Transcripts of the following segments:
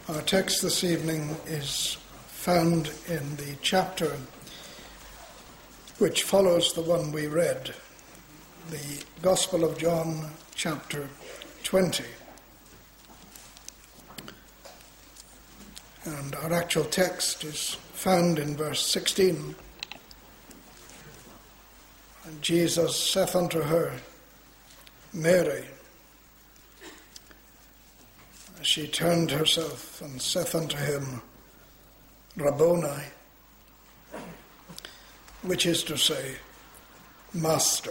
Our text this evening is found in the chapter which follows the one we read, the Gospel of John, chapter 20. And our actual text is found in verse 16. And Jesus saith unto her, Mary. She turned herself and saith unto him, Rabboni, which is to say, Master.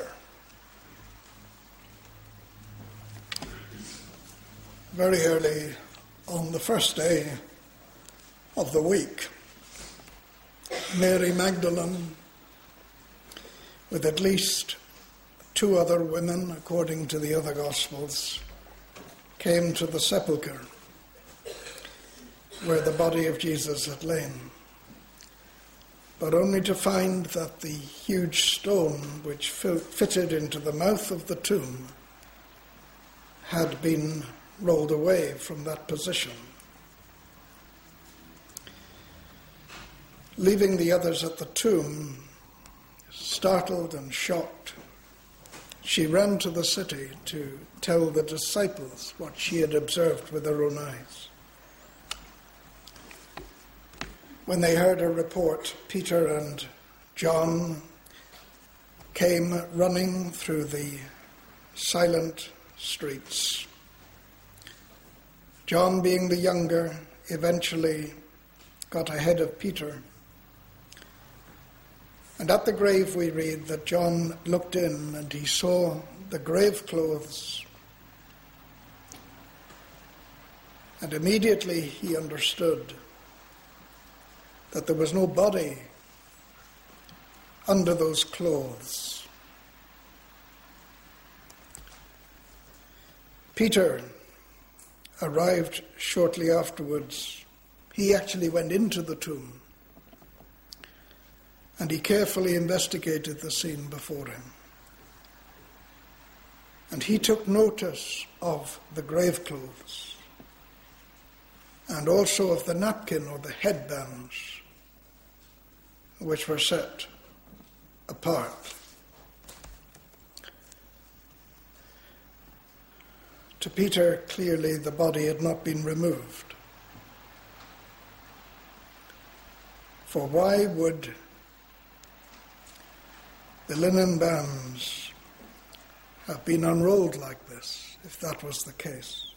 Very early on the first day of the week, Mary Magdalene, with at least two other women, according to the other Gospels, came to the sepulchre where the body of Jesus had lain, but only to find that the huge stone which fitted into the mouth of the tomb had been rolled away from that position. Leaving the others at the tomb, startled and shocked, she ran to the city to tell the disciples what she had observed with her own eyes. When they heard her report, Peter and John came running through the silent streets. John, being the younger, eventually got ahead of Peter. And at the grave we read that John looked in and he saw the grave clothes. And immediately he understood that there was no body under those clothes. Peter arrived shortly afterwards. He actually went into the tomb, and he carefully investigated the scene before him. And he took notice of the grave clothes and also of the napkin or the headbands which were set apart. To Peter, clearly the body had not been removed. For why would the linen bands have been unrolled like this, if that was the case?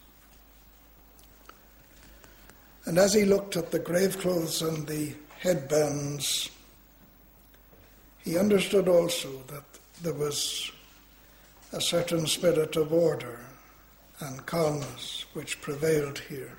And as he looked at the grave clothes and the headbands, he understood also that there was a certain spirit of order and calmness which prevailed here.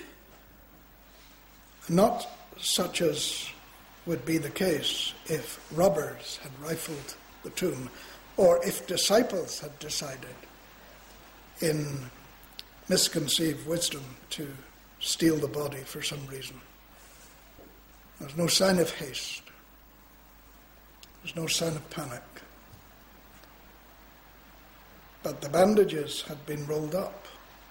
Not such as would be the case if robbers had rifled the tomb, or if disciples had decided in misconceived wisdom to steal the body for some reason. There's no sign of haste. There's no sign of panic. But the bandages had been rolled up.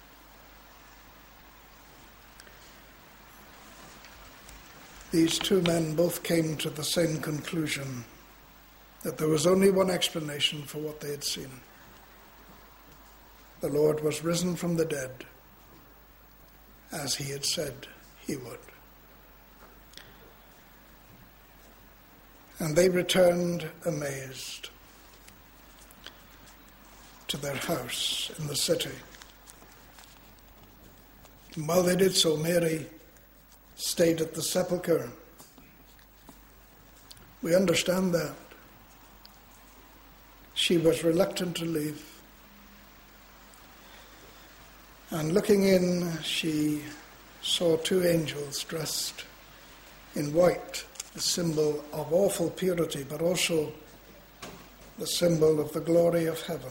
These two men both came to the same conclusion, that there was only one explanation for what they had seen. The Lord was risen from the dead, as he had said he would. And they returned amazed to their house in the city. And while they did so, Mary stayed at the sepulchre. We understand that. She was reluctant to leave. And looking in, she saw two angels dressed in white, the symbol of awful purity, but also the symbol of the glory of heaven.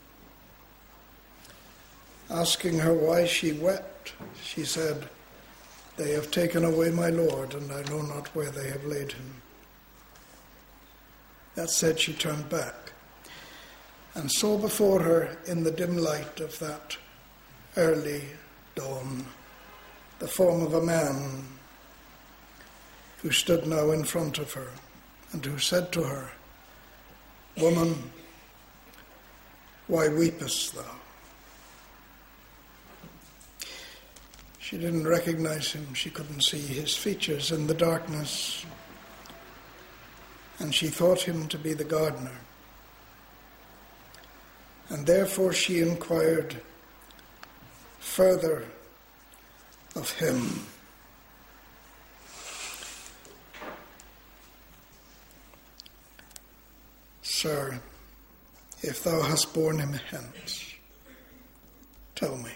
Asking her why she wept, she said, They have taken away my Lord, and I know not where they have laid him. That said, she turned back and saw before her in the dim light of that early dawn the form of a man who stood now in front of her and who said to her, "Woman, why weepest thou?" She didn't recognize him. She couldn't see his features in the darkness. And she thought him to be the gardener. And therefore she inquired further of him. "Sir, if thou hast borne him hence, tell me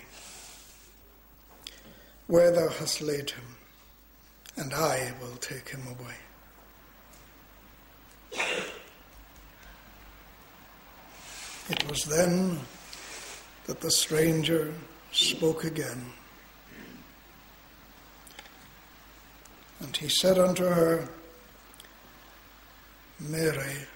where thou hast laid him, and I will take him away." It was then that the stranger spoke again. And he said unto her, "Mary."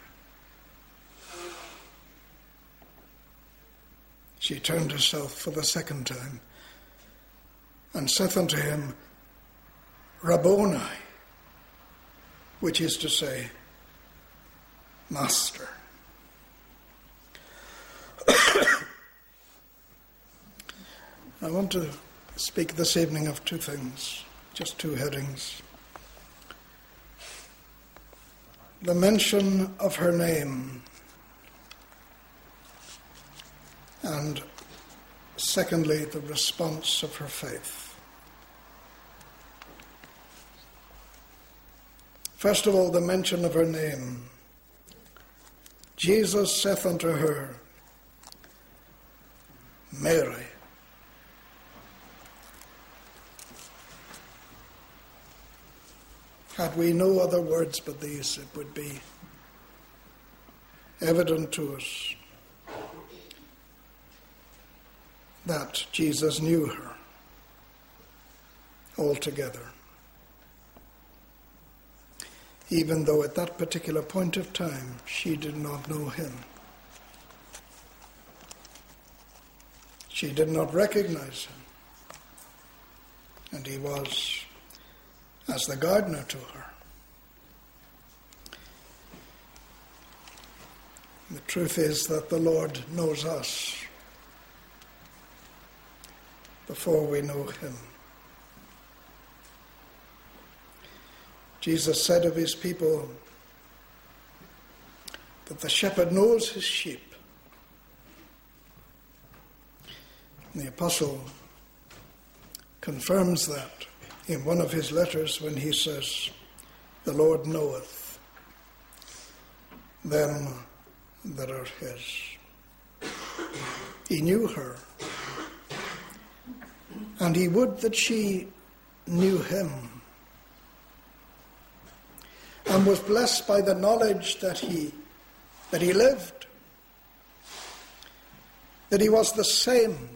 She turned herself for the second time, and saith unto him, "Rabboni," which is to say, Master. I want to speak this evening of two things, just two headings. The mention of her name, and secondly, the response of her faith. First of all, the mention of her name. Jesus saith unto her, "Mary." Had we no other words but these, it would be evident to us that Jesus knew her altogether, even though at that particular point of time she did not know him. She did not recognize him, and he was as the gardener to her. The truth is that the Lord knows us before we know him. Jesus said of his people that the shepherd knows his sheep. And the apostle confirms that in one of his letters when he says, "The Lord knoweth them that are his." He knew her, and he would that she knew him, and was blessed by the knowledge that he lived, that he was the same,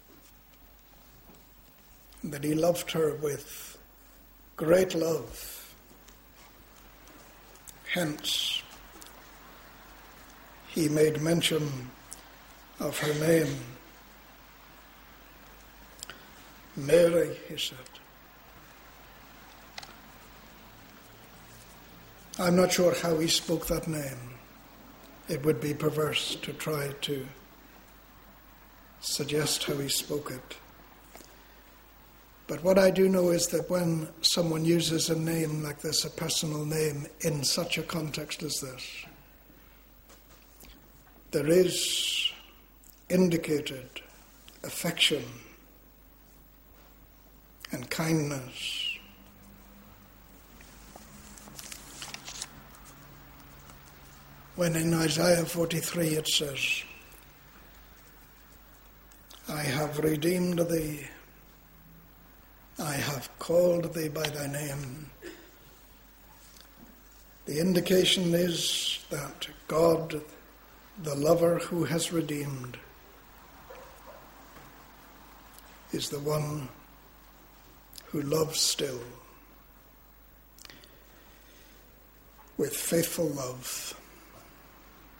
that he loved her with great love. Hence, he made mention of her name. "Mary," he said. I'm not sure how he spoke that name. It would be perverse to try to suggest how he spoke it. But what I do know is that when someone uses a name like this, a personal name, in such a context as this, there is indicated affection and kindness. When in Isaiah 43 it says, "I have redeemed thee, I have called thee by thy name," the indication is that God, the lover who has redeemed, is the one who loves still with faithful love.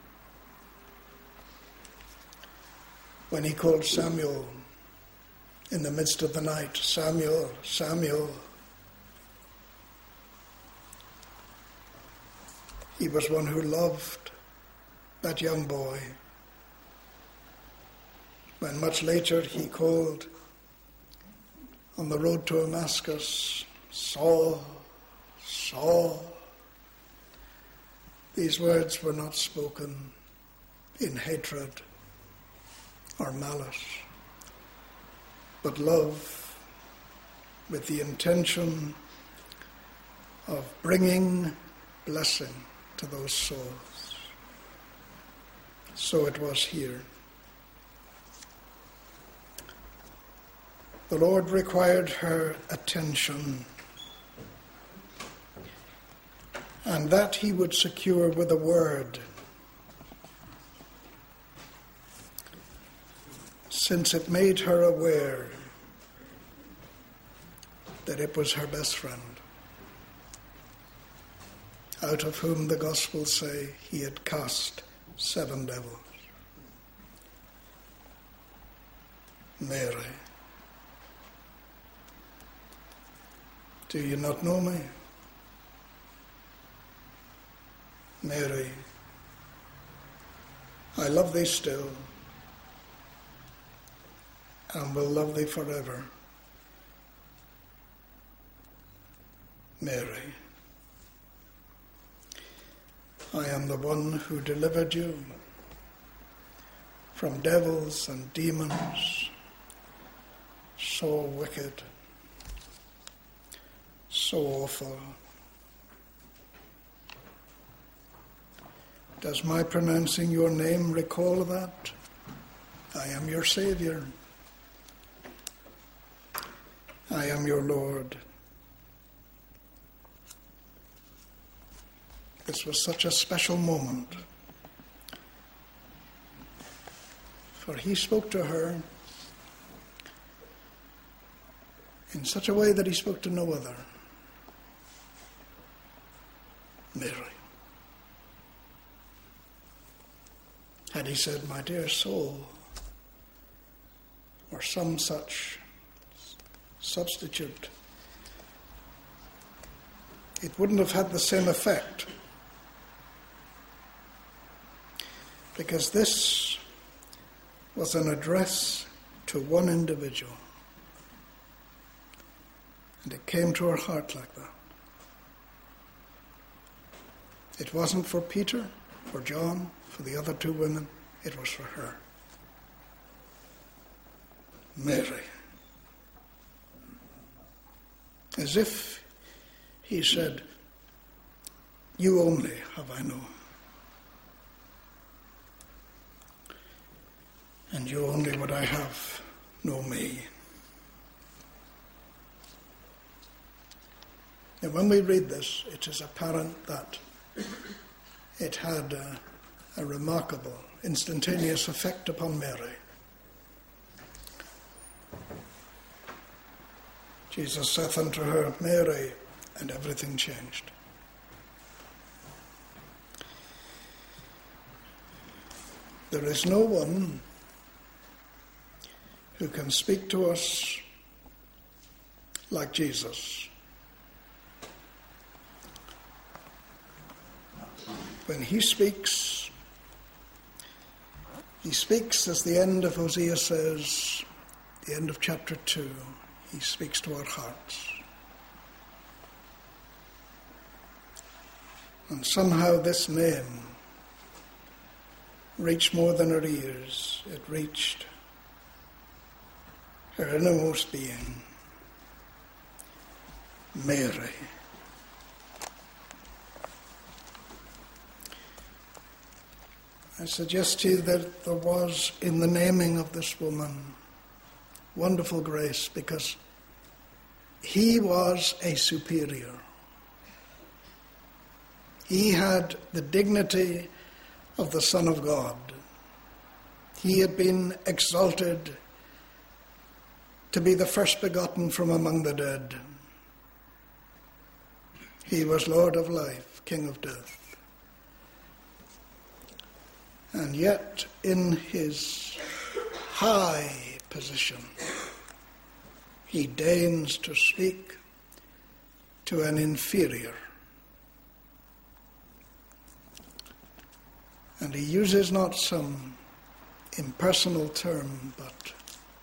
When he called Samuel in the midst of the night, "Samuel, Samuel." He was one who loved that young boy. When much later he called on the road to Damascus, "Saul, Saul," these words were not spoken in hatred or malice, but love with the intention of bringing blessing to those souls. So it was here. The Lord required her attention, and that he would secure with a word, since it made her aware that it was her best friend, out of whom the Gospels say he had cast 7 devils. "Mary, do you not know me? Mary, I love thee still, and will love thee forever. Mary, I am the one who delivered you from devils and demons so wicked, so awful. Does my pronouncing your name recall that? I am your Saviour. I am your Lord." This was such a special moment, for he spoke to her in such a way that he spoke to no other. "Mary." Had he said, "My dear soul," or some such substitute, it wouldn't have had the same effect, because this was an address to one individual, and it came to her heart like that. It wasn't for Peter, for John, for the other 2 women, it was for her. "Mary." As if he said, "You only have I known, and you only would I have know me." Now, when we read this, it is apparent that it had a remarkable, instantaneous effect upon Mary. Jesus saith unto her, "Mary," and everything changed. There is no one who can speak to us like Jesus. When he speaks as the end of Hosea says, the end of chapter 2, he speaks to our hearts. And somehow this name reached more than her ears. It reached her innermost being. Mary. I suggest to you that there was in the naming of this woman wonderful grace, because he was a superior. He had the dignity of the Son of God. He had been exalted to be the first begotten from among the dead. He was Lord of life, King of death. And yet, in his high position, he deigns to speak to an inferior. And he uses not some impersonal term, but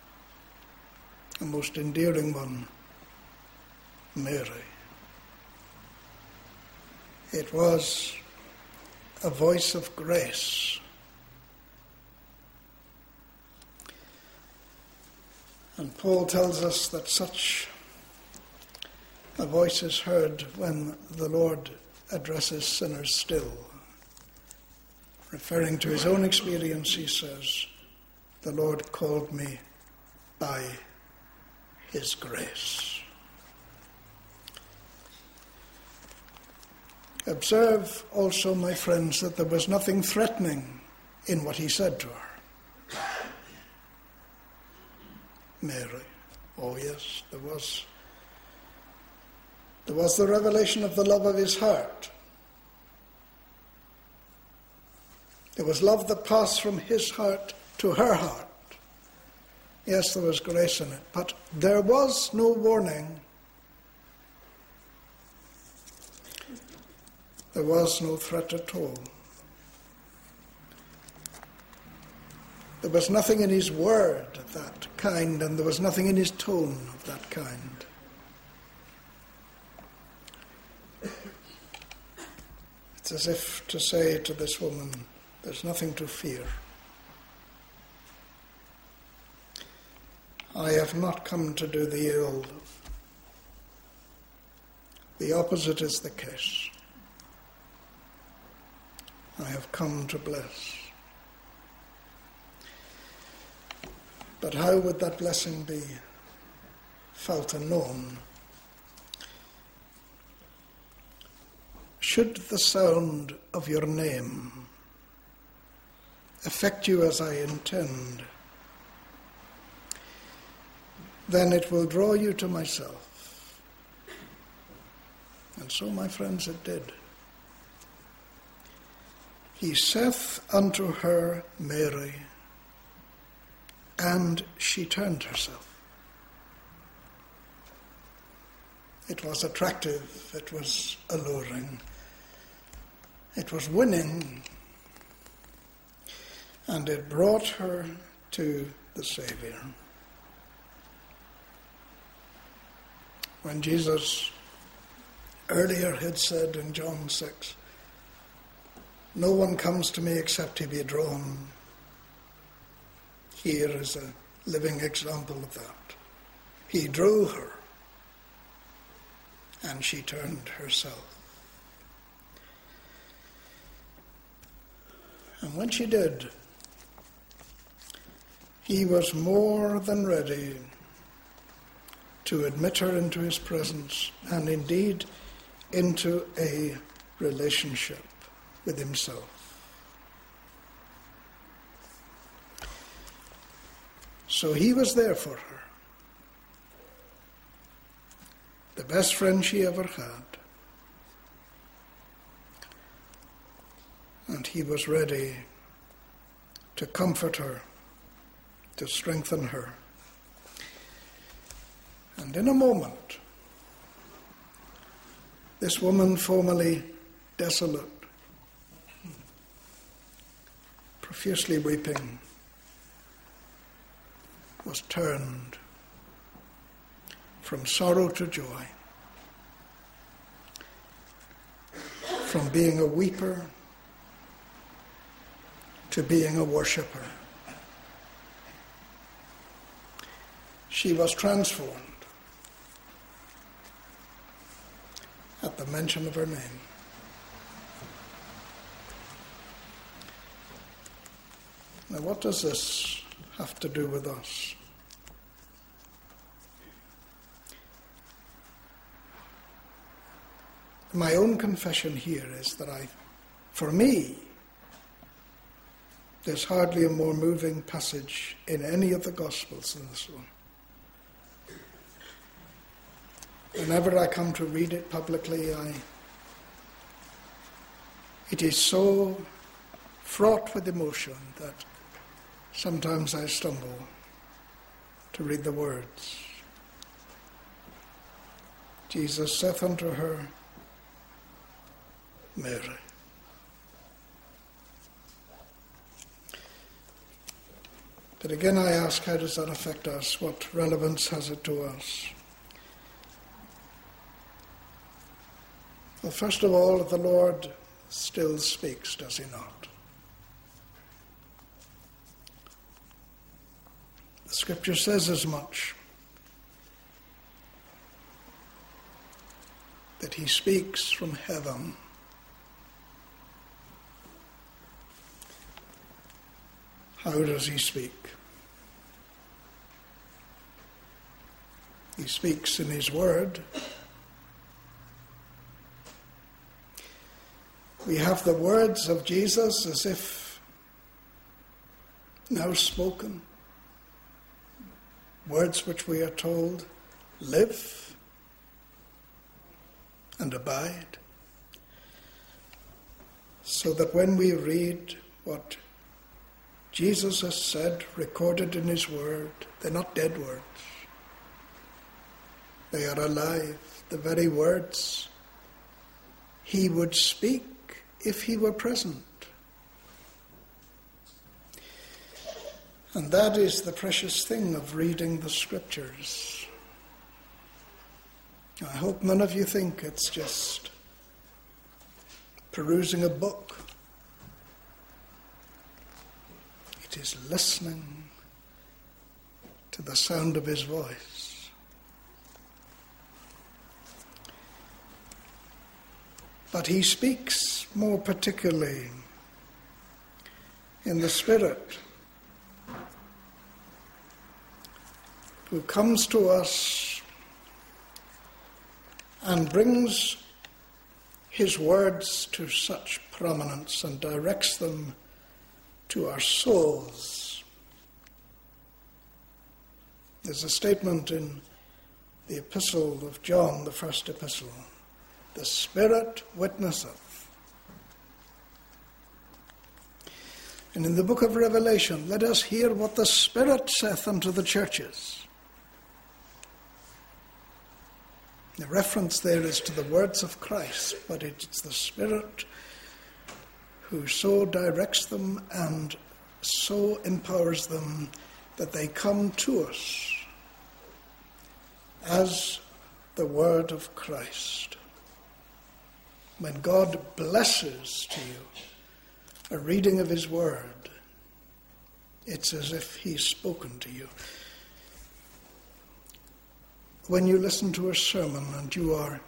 a most endearing one, Mary. It was a voice of grace. And Paul tells us that such a voice is heard when the Lord addresses sinners still. Referring to his own experience, he says, "The Lord called me by his grace." Observe also, my friends, that there was nothing threatening in what he said to her. Mary. Oh yes, there was the revelation of the love of his heart. There was love that passed from his heart to her heart. Yes, there was grace in it, but there was no warning. There was no threat at all. There was nothing in his word of that kind, and there was nothing in his tone of that kind. It's as if to say to this woman, there's nothing to fear. I have not come to do thee ill. The opposite is the case. I have come to bless. But how would that blessing be felt and known? Should the sound of your name affect you as I intend, then it will draw you to myself. And so, my friends, it did. He saith unto her, Mary, and she turned herself. It was attractive, it was alluring, it was winning, and it brought her to the Saviour. When Jesus earlier had said in John 6, no one comes to me except he be drawn, here is a living example of that. He drew her, and she turned herself. And when she did, he was more than ready to admit her into his presence, and indeed into a relationship with himself. So he was there for her, the best friend she ever had, and he was ready to comfort her, to strengthen her. And in a moment, this woman, formerly desolate, profusely weeping, was turned from sorrow to joy, from being a weeper to being a worshipper. She was transformed at the mention of her name. Now, what does this have to do with us? My own confession here is that for me, there's hardly a more moving passage in any of the Gospels than this one. Whenever I come to read it publicly, it is so fraught with emotion that sometimes I stumble to read the words. Jesus saith unto her, Mary. But again I ask, how does that affect us? What relevance has it to us? Well, first of all, the Lord still speaks, does he not? The Scripture says as much, that he speaks from heaven. How does he speak? He speaks in his word. We have the words of Jesus as if now spoken. Words which we are told live and abide. So that when we read what Jesus has said, recorded in his word, they're not dead words. They are alive. The very words he would speak if he were present. And that is the precious thing of reading the Scriptures. I hope none of you think it's just perusing a book. It is listening to the sound of his voice. But he speaks more particularly in the Spirit, who comes to us and brings his words to such prominence and directs them to our souls. There's a statement in the epistle of John, the first epistle, the Spirit witnesseth. And in the book of Revelation, let us hear what the Spirit saith unto the churches. The reference there is to the words of Christ, but it's the Spirit who so directs them and so empowers them that they come to us as the word of Christ. When God blesses to you a reading of his word, it's as if he's spoken to you. When you listen to a sermon and you are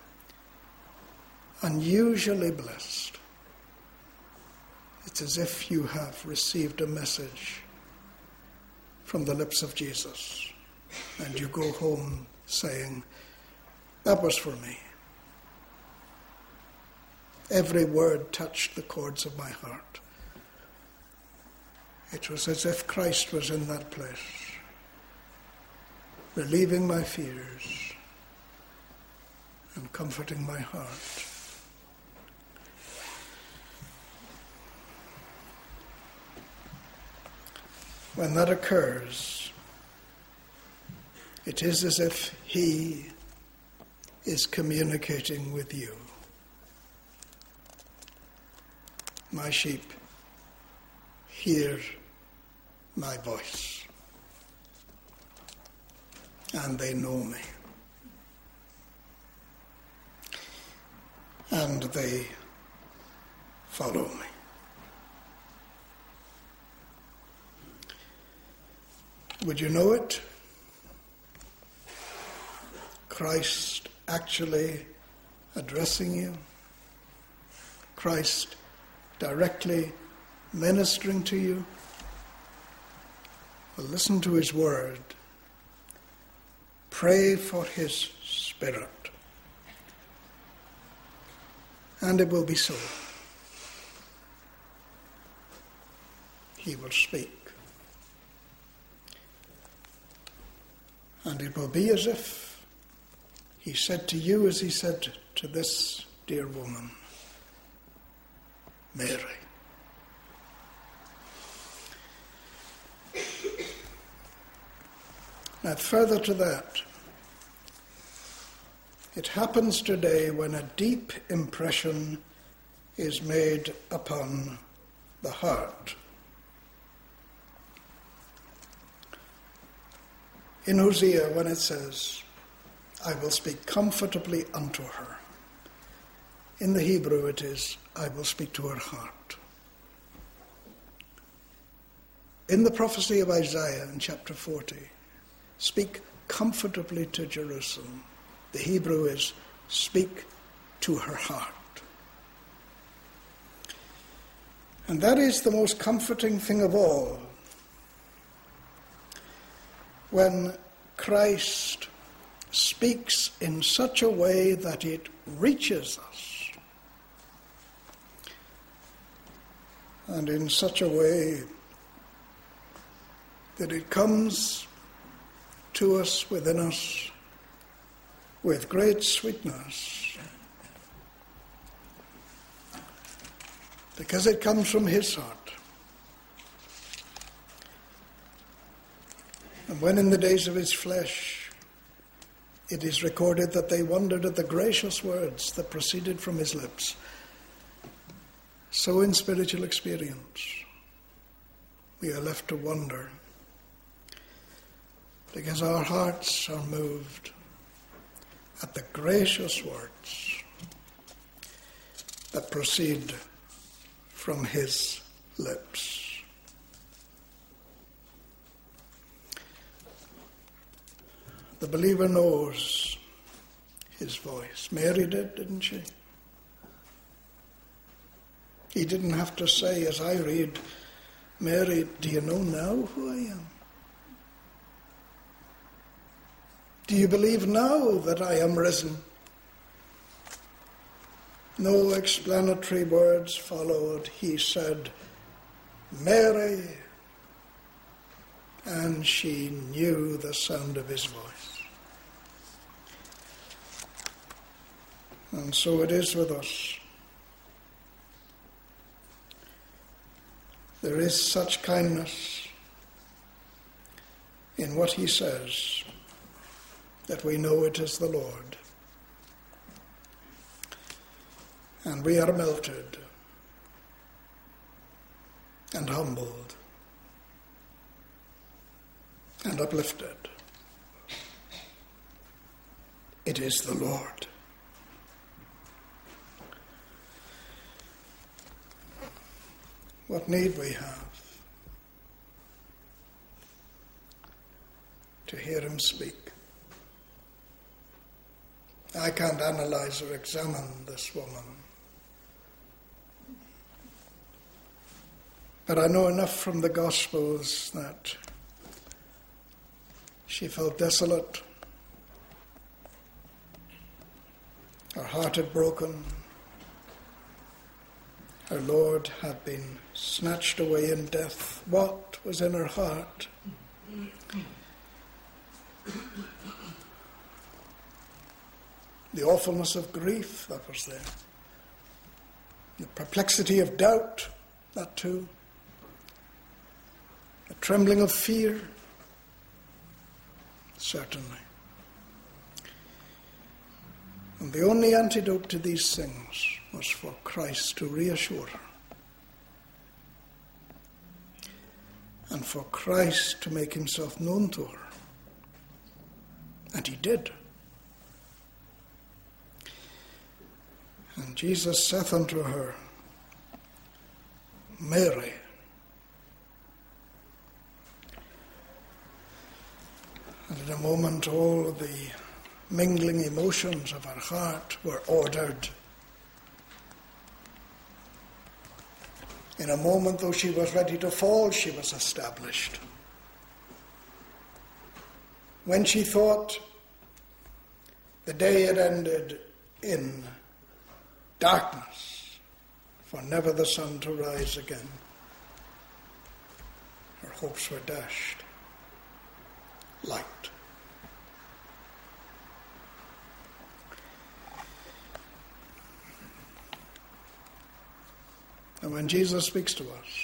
unusually blessed, it's as if you have received a message from the lips of Jesus, and you go home saying, that was for me. Every word touched the chords of my heart. It was as if Christ was in that place, relieving my fears and comforting my heart. When that occurs, it is as if he is communicating with you. My sheep hear my voice, and they know me, and they follow me. Would you know it? Christ actually addressing you. Christ directly ministering to you. Well, listen to his word. Pray for his Spirit. And it will be so. He will speak. And it will be as if he said to you as he said to this dear woman, Mary. Now, further to that, It happens today when a deep impression is made upon the heart. In Hosea, when it says, I will speak comfortably unto her, in the Hebrew it is, I will speak to her heart. In the prophecy of Isaiah in chapter 40, speak comfortably to Jerusalem. The Hebrew is, speak to her heart. And that is the most comforting thing of all. When Christ speaks in such a way that it reaches us, and in such a way that it comes to us, within us, with great sweetness, because it comes from his heart. And when in the days of his flesh, it is recorded that they wondered at the gracious words that proceeded from his lips, so in spiritual experience, we are left to wonder, because our hearts are moved at the gracious words that proceed from his lips. The believer knows his voice. Mary did, didn't she? He didn't have to say, as I read, Mary, do you know now who I am? Do you believe now that I am risen? No explanatory words followed. He said, Mary, and she knew the sound of his voice. And so it is with us. There is such kindness in what he says that we know it is the Lord. And we are melted and humbled and uplifted. It is the Lord. What need we have to hear him speak? I can't analyze or examine this woman, but I know enough from the Gospels that she felt desolate, her heart had broken, her Lord had been snatched away in death. What was in her heart? The awfulness of grief that was there. The perplexity of doubt, that too. The trembling of fear, certainly. And the only antidote to these things was for Christ to reassure her. And for Christ to make himself known to her. And he did. And Jesus saith unto her, Mary. And in a moment all the mingling emotions of her heart were ordered. In a moment, though she was ready to fall, she was established. When she thought the day had ended in darkness, for never the sun to rise again, her hopes were dashed. Light. And when Jesus speaks to us,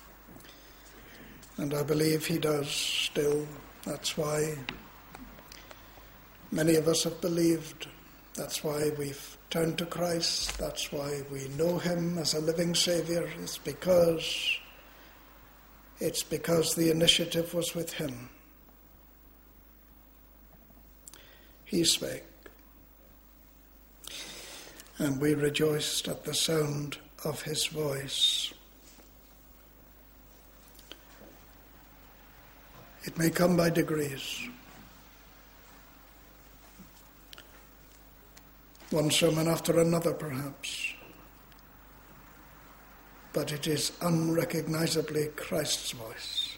and I believe he does still, that's why many of us have believed That's why we've turned to Christ. That's why we know him as a living Saviour. It's because the initiative was with him. He spake, and we rejoiced at the sound of his voice. It may come by degrees. One sermon after another, perhaps. But it is unrecognizably Christ's voice.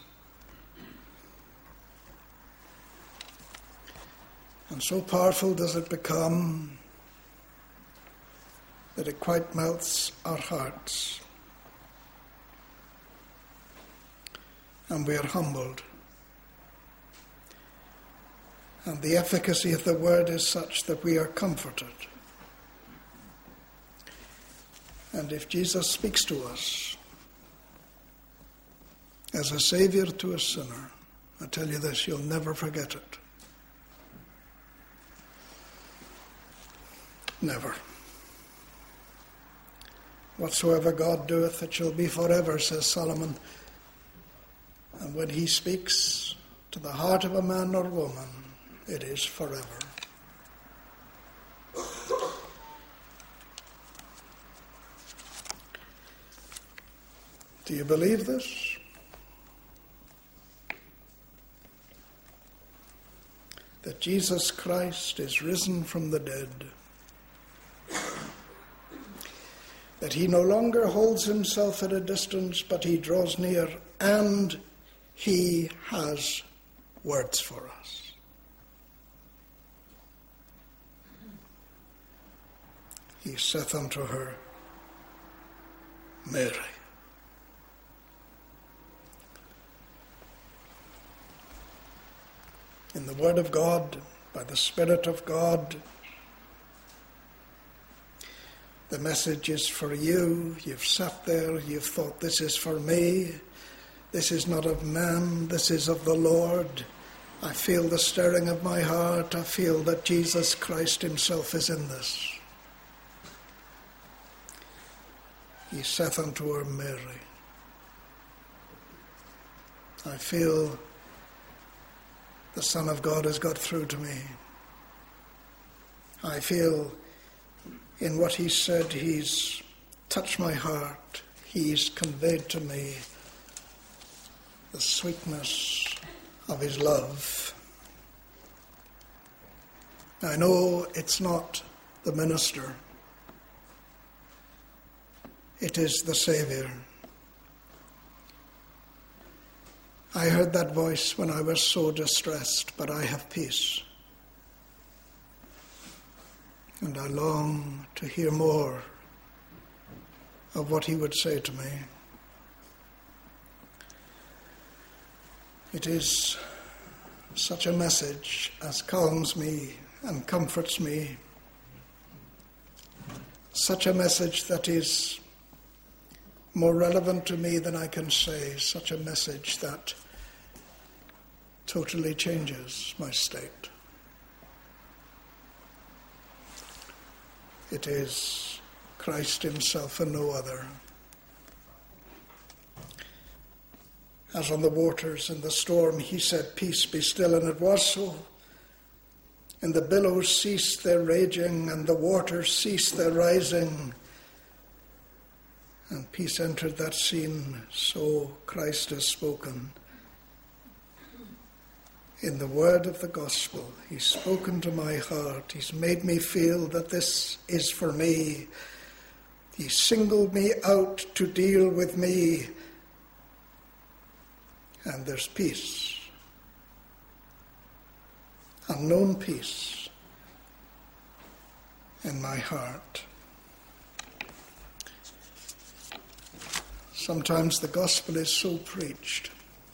And so powerful does it become that it quite melts our hearts. And we are humbled. And the efficacy of the word is such that we are comforted. And if Jesus speaks to us as a Saviour to a sinner, I tell you this, you'll never forget it. Never. Whatsoever God doeth, it shall be forever, says Solomon. And when he speaks to the heart of a man or woman, it is forever. Do you believe this? That Jesus Christ is risen from the dead. That he no longer holds himself at a distance, but he draws near, and he has words for us. He saith unto her, Mary. In the Word of God, by the Spirit of God, the message is for you. You've sat there, you've thought, this is for me. This is not of man, this is of the Lord. I feel the stirring of my heart. I feel that Jesus Christ himself is in this. He saith unto her, Mary. I feel the Son of God has got through to me. I feel in what he said, he's touched my heart. He's conveyed to me the sweetness of his love. I know it's not the minister. It is the Saviour. I heard that voice when I was so distressed, but I have peace. And I long to hear more of what he would say to me. It is such a message as calms me and comforts me. Such a message that is more relevant to me than I can say. Such a message that totally changes my state. It is Christ himself and no other. As on the waters in the storm, he said, Peace, be still, and it was so. And the billows ceased their raging, and the waters ceased their rising. And peace entered that scene, so Christ has spoken. In the word of the gospel, he's spoken to my heart. He's made me feel that this is for me. He singled me out to deal with me. And there's peace. Unknown peace in my heart. Sometimes the gospel is so preached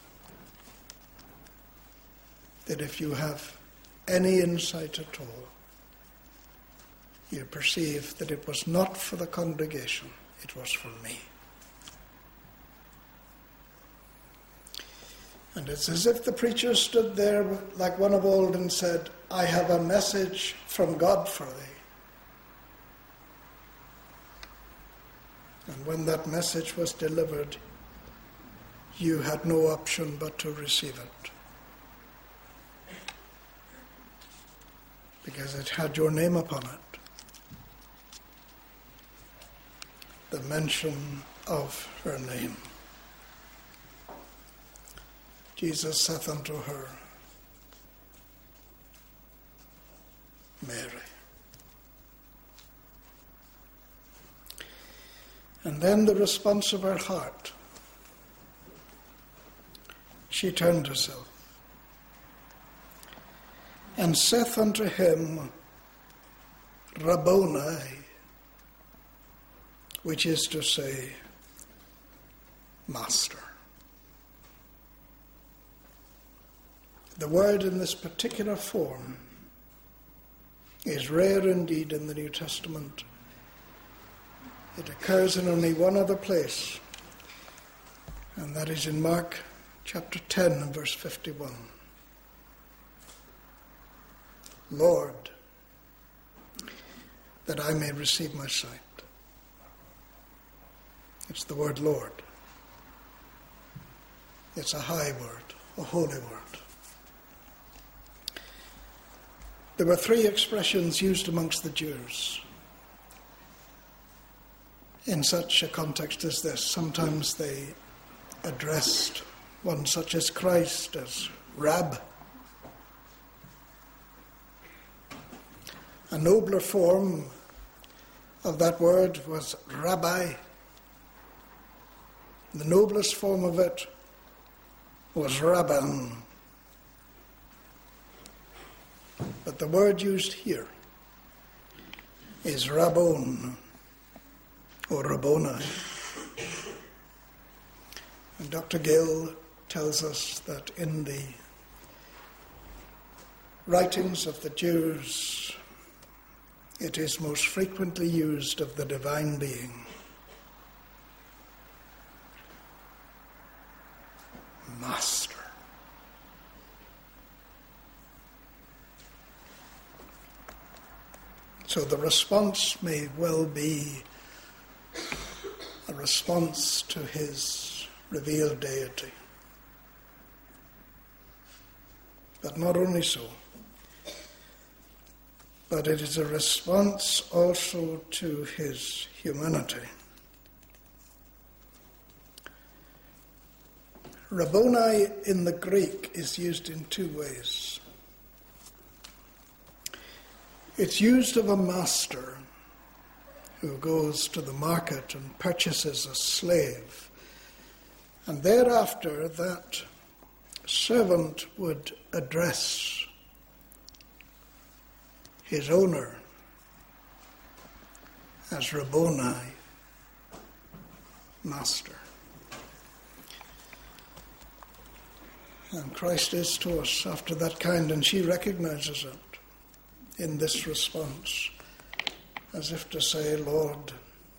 that if you have any insight at all, you perceive that it was not for the congregation, it was for me. And it's as if the preacher stood there like one of old and said, I have a message from God for thee. And when that message was delivered, you had no option but to receive it. Because it had your name upon it. The mention of her name. Jesus saith unto her, Mary. And then the response of her heart. She turned herself and saith unto him, Rabboni, which is to say, Master. The word in this particular form is rare indeed in the New Testament. It occurs in only one other place, and that is in Mark chapter 10 and verse 51. Lord, that I may receive my sight. It's the word Lord. It's a high word, a holy word. There were three expressions used amongst the Jews in such a context as this. Sometimes they addressed one such as Christ as Rab. A nobler form of that word was Rabbi. The noblest form of it was Rabban. But the word used here is Rabbon or Rabboni. And Dr. Gill tells us that in the writings of the Jews, it is most frequently used of the divine being. Master. So the response may well be a response to his revealed deity. But not only so, but it is a response also to his humanity. Rabboni in the Greek is used in two ways. It's used of a master who goes to the market and purchases a slave, and thereafter that servant would address his owner as Rabboni, master. And Christ is to us after that kind, and she recognizes it in this response, as if to say, Lord,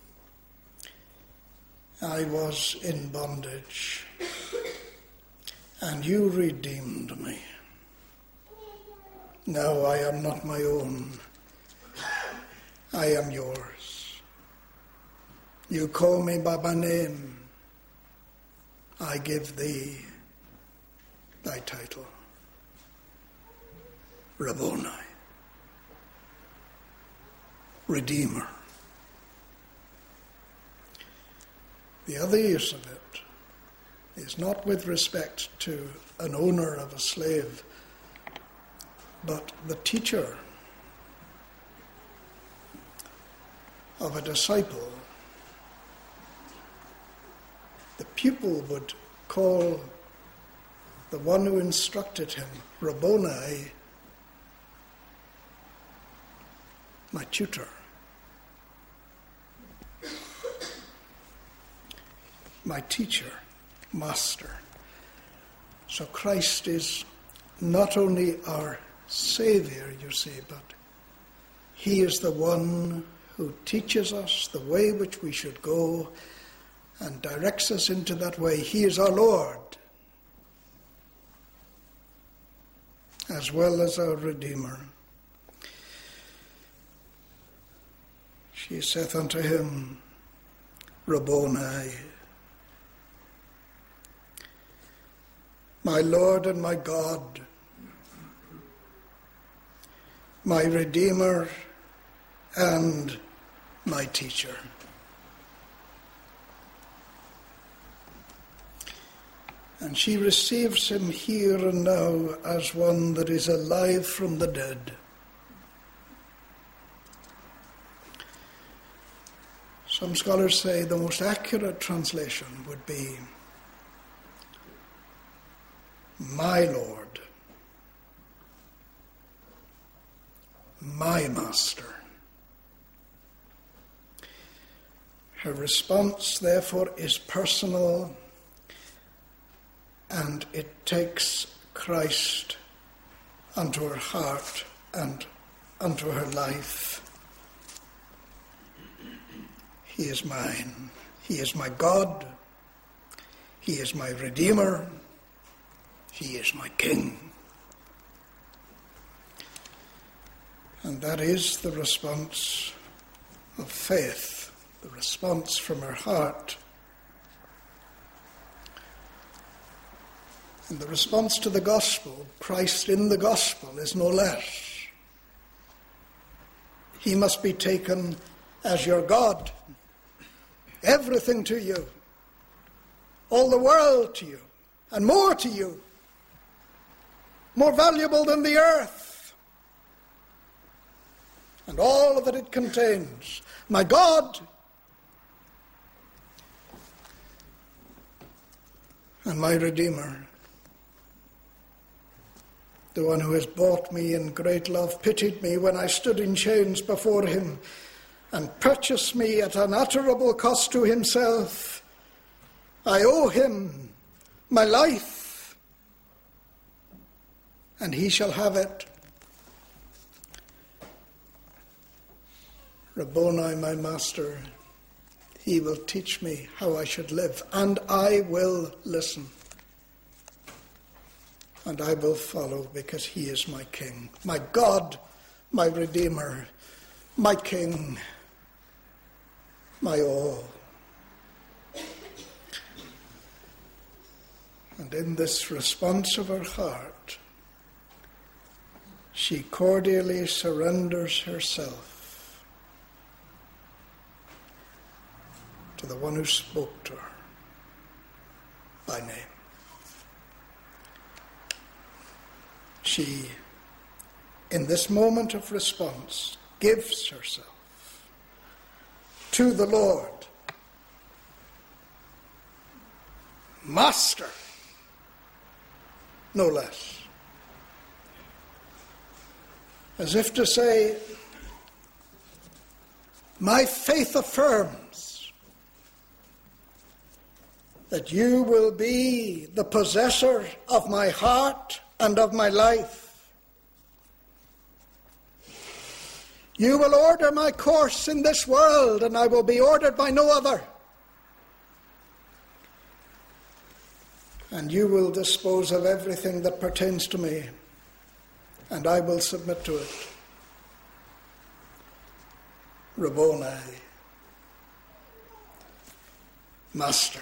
I was in bondage, and you redeemed me. Now I am not my own, I am yours. You call me by my name, I give thee thy title, Rabboni, Redeemer. The other use of it is not with respect to an owner of a slave, but the teacher of a disciple. The pupil would call the one who instructed him, Rabboni, my tutor. My teacher, master. So Christ is not only our Savior, you see, but he is the one who teaches us the way which we should go and directs us into that way. He is our Lord, as well as our Redeemer. She saith unto him, Rabboni. My Lord and my God, my Redeemer and my teacher. And she receives him here and now as one that is alive from the dead. Some scholars say the most accurate translation would be, my Lord, my Master. Her response, therefore, is personal, and it takes Christ unto her heart and unto her life. He is mine. He is my God. He is my Redeemer. He is my King. And that is the response of faith, the response from her heart. And the response to the gospel, Christ in the gospel, is no less. He must be taken as your God, everything to you, all the world to you, and more to you, more valuable than the earth, and all that it contains. My God and my Redeemer, the one who has bought me in great love, pitied me when I stood in chains before him, and purchased me at unutterable cost to himself. I owe him my life, and he shall have it. Rabboni, my master, he will teach me how I should live, and I will listen. And I will follow, because he is my King, my God, my Redeemer, my King, my all. And in this response of her heart, she cordially surrenders herself to the one who spoke to her by name. She, in this moment of response, gives herself to the Lord. Master, no less. As if to say, my faith affirms that you will be the possessor of my heart and of my life. You will order my course in this world, and I will be ordered by no other. And you will dispose of everything that pertains to me, and I will submit to it. Rabboni, Master,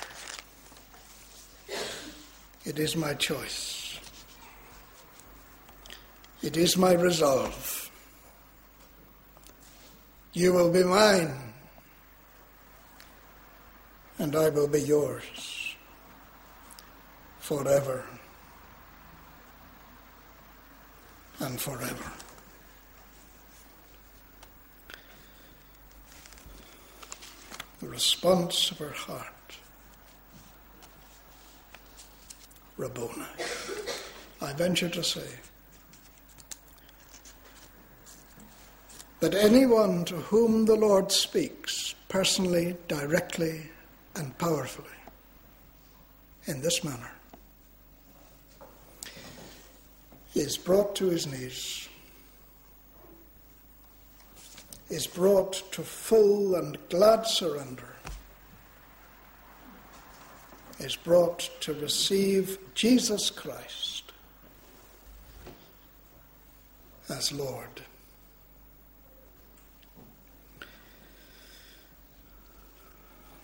it is my choice. It is my resolve. You will be mine, and I will be yours forever and forever. The response of her heart, Rabboni. I venture to say that anyone to whom the Lord speaks personally, directly, and powerfully in this manner is brought to his knees, is brought to full and glad surrender, is brought to receive Jesus Christ as Lord.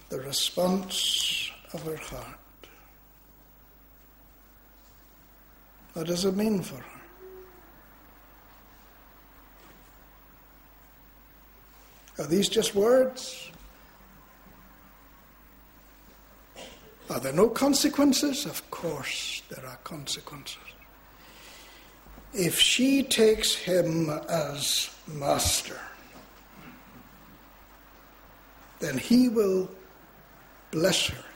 the response of her heart. What does it mean for her? Are these just words? Are there no consequences? Of course there are consequences. If she takes him as master, then he will bless her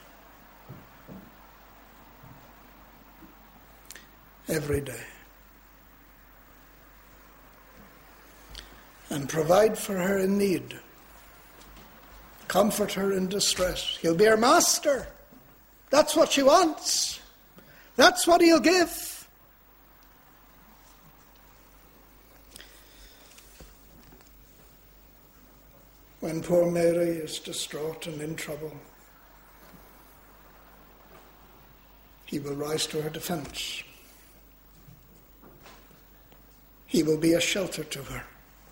every day and provide for her in need, comfort her in distress. He'll be her master. That's what she wants. That's what he'll give. When poor Mary is distraught and in trouble, he will rise to her defense. He will be a shelter to her.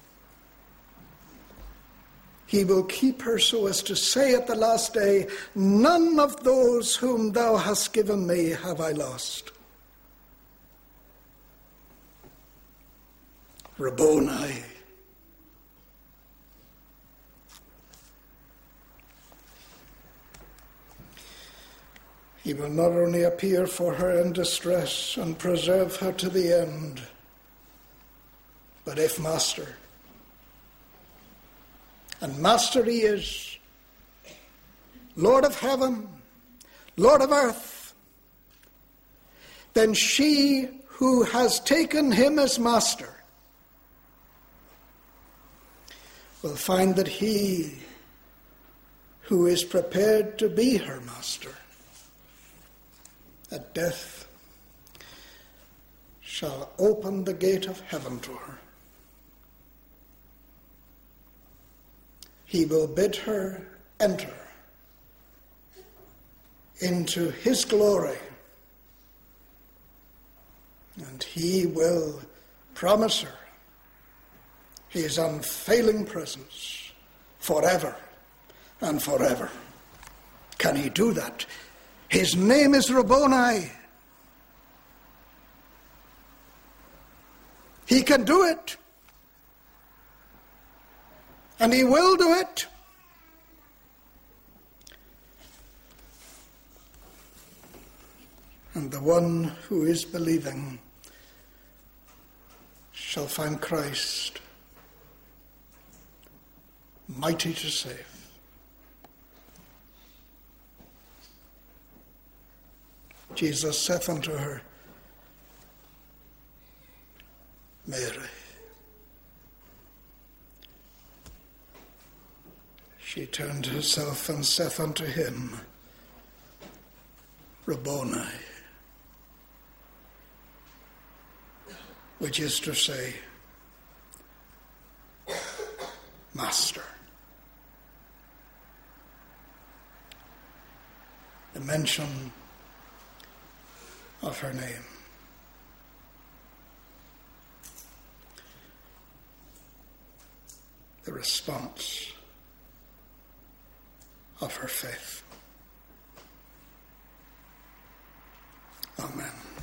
He will keep her so as to say at the last day, none of those whom thou hast given me have I lost. Rabboni. He will not only appear for her in distress and preserve her to the end, but if master, and master he is, Lord of heaven, Lord of earth, then she who has taken him as master will find that he who is prepared to be her master at death shall open the gate of heaven to her. He will bid her enter into his glory, and he will promise her his unfailing presence forever and forever. Can he do that? His name is Rabboni. He can do it. And he will do it. And the one who is believing shall find Christ mighty to save. Jesus saith unto her, Mary. She turned herself and saith unto him, Rabboni, which is to say, Master. The mention of her name. The response of her faith. Amen.